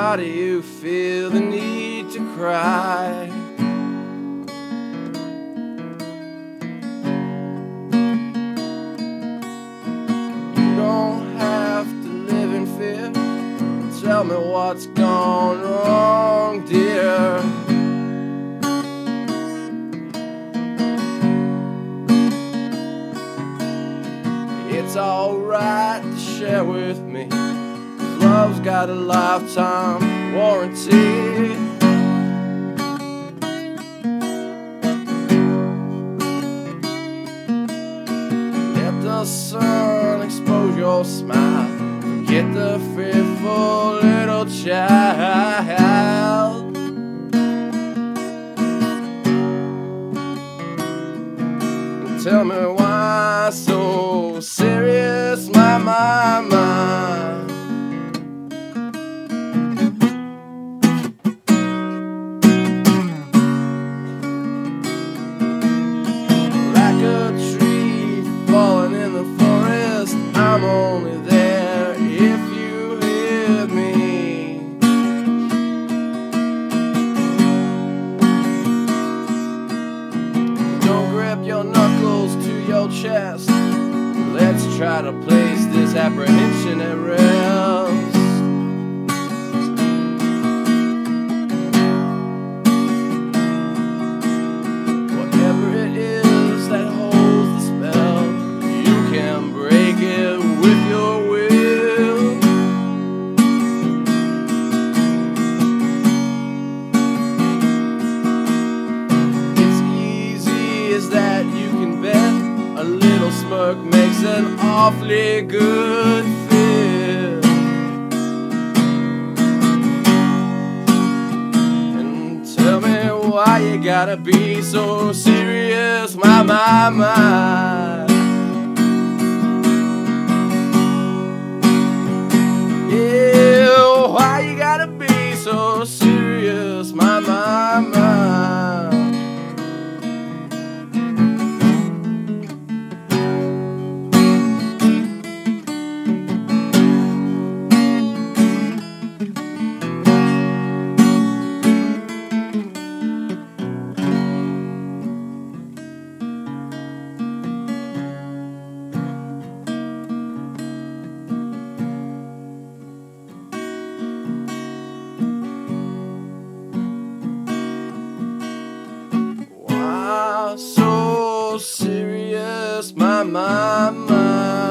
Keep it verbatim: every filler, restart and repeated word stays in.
Why do you feel the need to cry? You don't have to live in fear. Tell me what's gone wrong, dear. It's alright to share with me. Love's got a lifetime warranty. Let the sun expose your smile. Forget the fearful little child. Tell me why so serious, my, my, my. Like a tree falling in the forest, I'm only there if you hear me. Don't grip your knuckles to your chest. Let's try to place this apprehension at rest. Whatever it is that holds the spell, you can break it with your will. It's easy as that, you can bet. A little smirk makes an awfully good fit. And tell me why you gotta be so serious, my, my, my. Yeah, why you gotta be so serious, my, my, my. So serious, my, my, my.